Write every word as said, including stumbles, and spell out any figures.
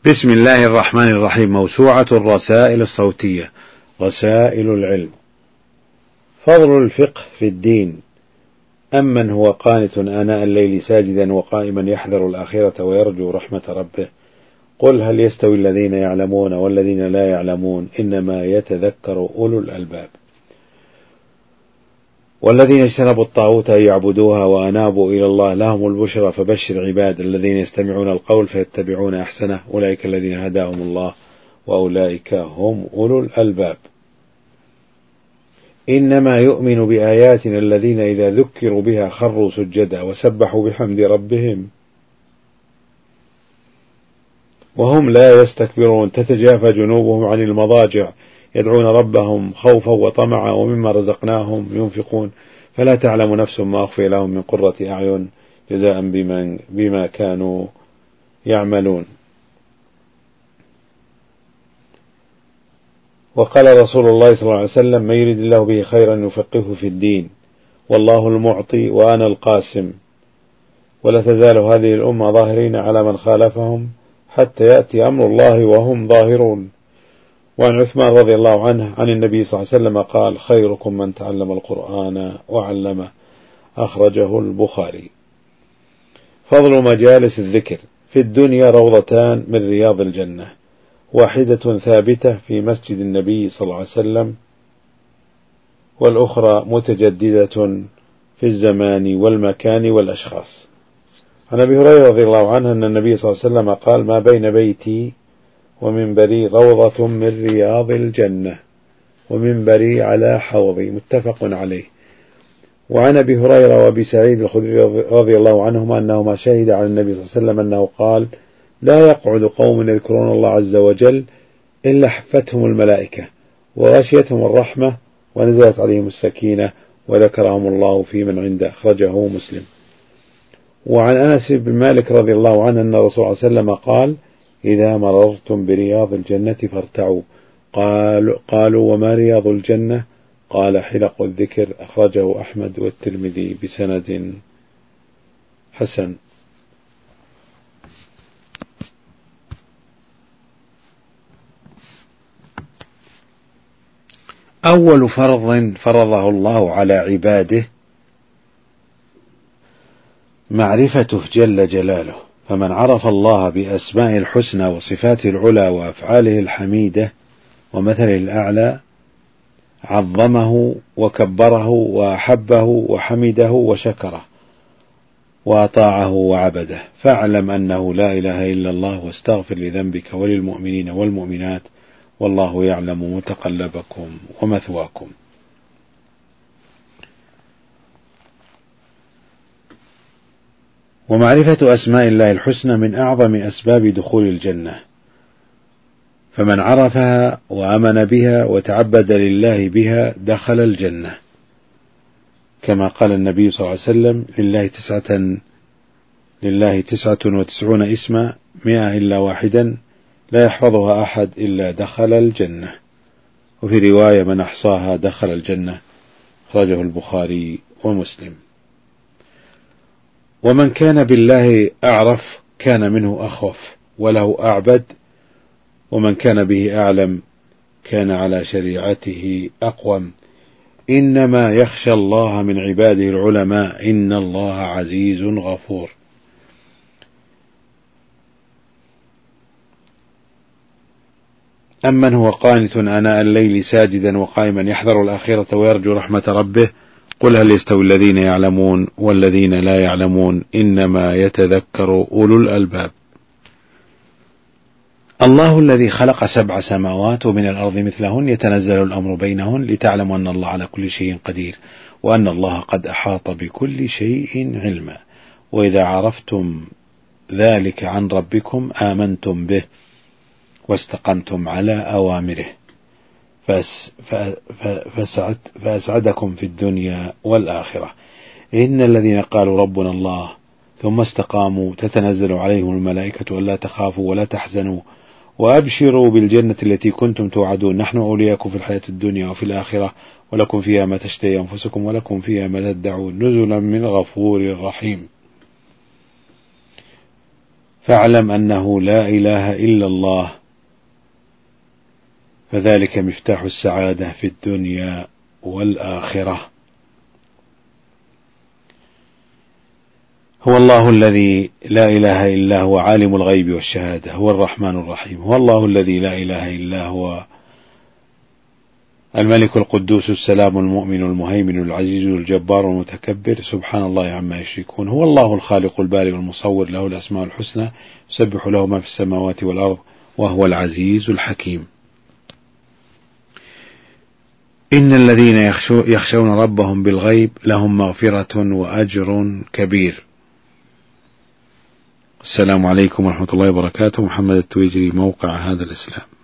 بسم الله الرحمن الرحيم. موسوعة الرسائل الصوتية، رسائل العلم. فضل الفقه في الدين. أمن هو قانت آناء الليل ساجدا وقائما يحذر الآخرة ويرجو رحمة ربه، قل هل يستوي الذين يعلمون والذين لا يعلمون، إنما يتذكر أولو الألباب. والذين اجتنبوا الطاغوت أن يعبدوها وأنابوا إلى الله لهم البشرى فبشر عباد الذين يستمعون القول فيتبعون أحسنه، أولئك الذين هداهم الله وأولئك هم أولو الألباب. إنما يؤمن بآياتنا الذين إذا ذكروا بها خروا سجدا وسبحوا بحمد ربهم وهم لا يستكبرون، تتجافى جنوبهم عن المضاجع يدعون ربهم خوفا وطمعا ومما رزقناهم ينفقون، فلا تعلم نفس ما أخفي لهم من قرة أعين جزاء بما, بما كانوا يعملون. وقال رسول الله صلى الله عليه وسلم: من يريد الله به خيرا يفقهه في الدين، والله المعطي وأنا القاسم، ولا تزال هذه الأمة ظاهرين على من خالفهم حتى يأتي أمر الله وهم ظاهرون. وعن عثمان رضي الله عنه عن النبي صلى الله عليه وسلم قال: خيركم من تعلم القرآن وعلمه، أخرجه البخاري. فضل مجالس الذكر في الدنيا روضتان من رياض الجنة، واحدة ثابتة في مسجد النبي صلى الله عليه وسلم، والأخرى متجددة في الزمان والمكان والأشخاص. عن أبي هريرة رضي الله عنه أن النبي صلى الله عليه وسلم قال: ما بين بيتي ومنبري روضة من رياض الجنة، ومنبري على حوضي، متفق عليه. وعن أبي هريرة وأبي سعيد الخدري رضي الله عنهما أنهما شهد على النبي صلى الله عليه وسلم أنه قال: لا يقعد قوم يذكرون الله عز وجل إلا حفتهم الملائكة وغشيتهم الرحمة ونزلت عليهم السكينة وذكرهم الله في من عنده، أخرجه مسلم. وعن أنس بن مالك رضي الله عنه أن الرسول صلى الله عليه وسلم قال: إذا مررتم برياض الجنة فارتعوا. قالوا, قالوا وما رياض الجنة؟ قال: حلق الذكر، أخرجه أحمد والترمذي بسند حسن. أول فرض فرضه الله على عباده معرفته جل جلاله، فمن عرف الله بأسماء الحسنى وصفاته العلى وأفعاله الحميدة ومثله الأعلى عظمه وكبره وأحبه وحمده وشكره وأطاعه وعبده. فاعلم أنه لا إله إلا الله، واستغفر لذنبك وللمؤمنين والمؤمنات، والله يعلم متقلبكم ومثواكم. ومعرفة أسماء الله الحسنى من أعظم أسباب دخول الجنة، فمن عرفها وآمن بها وتعبد لله بها دخل الجنة، كما قال النبي صلى الله عليه وسلم: لله تسعة لله تسعة وتسعون اسما مئة إلا واحدا لا يحفظها أحد إلا دخل الجنة. وفي رواية: من أحصاها دخل الجنة، أخرجه البخاري ومسلم. ومن كان بالله أعرف كان منه أخوف وله أعبد، ومن كان به أعلم كان على شريعته أقوم. إنما يخشى الله من عباده العلماء، إن الله عزيز غفور. أمن هو قانت آناء الليل ساجدا وقائما يحذر الآخرة ويرجو رحمة ربه، قل هل يستوي الذين يعلمون والذين لا يعلمون، إنما يتذكر أولو الألباب. الله الذي خلق سبع سماوات ومن الأرض مثلهن يتنزل الأمر بينهن لتعلموا أن الله على كل شيء قدير، وأن الله قد أحاط بكل شيء علما. وإذا عرفتم ذلك عن ربكم آمنتم به واستقمتم على أوامره فأسعد فأسعدكم في الدنيا والآخرة. إن الذين قالوا ربنا الله ثم استقاموا تتنزل عليهم الملائكة ألا تخافوا ولا تحزنوا وأبشروا بالجنة التي كنتم توعدون، نحن أولياءكم في الحياة الدنيا وفي الآخرة، ولكم فيها ما تشتهي أنفسكم ولكم فيها ما تدعون، نزلا من غفور رحيم. فاعلم أنه لا إله إلا الله، فذلك مفتاح السعادة في الدنيا والآخرة. هو الله الذي لا إله إلا هو عالم الغيب والشهادة، هو الرحمن الرحيم. هو الله الذي لا إله إلا هو الملك القدوس السلام المؤمن المهيمن العزيز الجبار المتكبر، سبحان الله عما يشركون. هو الله الخالق البارئ المصور، له الأسماء الحسنى، يسبح له ما في السماوات والأرض، وهو العزيز الحكيم. إن الذين يخشون ربهم بالغيب لهم مغفرة وأجر كبير. السلام عليكم ورحمة الله وبركاته. محمد التويجري، موقع هذا الإسلام.